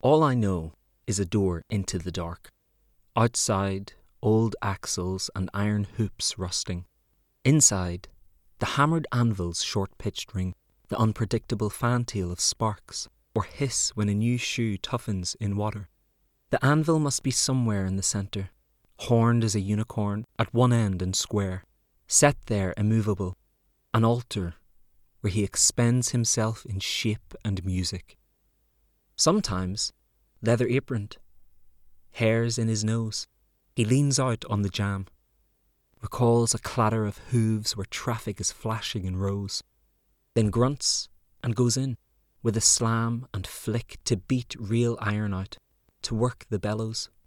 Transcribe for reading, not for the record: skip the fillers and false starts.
All I know is a door into the dark. Outside, old axles and iron hoops rusting. Inside, the hammered anvil's short-pitched ring, the unpredictable fantail of sparks, or hiss when a new shoe toughens in water. The anvil must be somewhere in the centre, horned as a unicorn at one end and square, set there immovable, an altar where he expends himself in shape and music. Sometimes, leather aproned, hairs in his nose, he leans out on the jam, recalls a clatter of hooves where traffic is flashing in rows, then grunts and goes in with a slam and flick to beat real iron out, to work the bellows.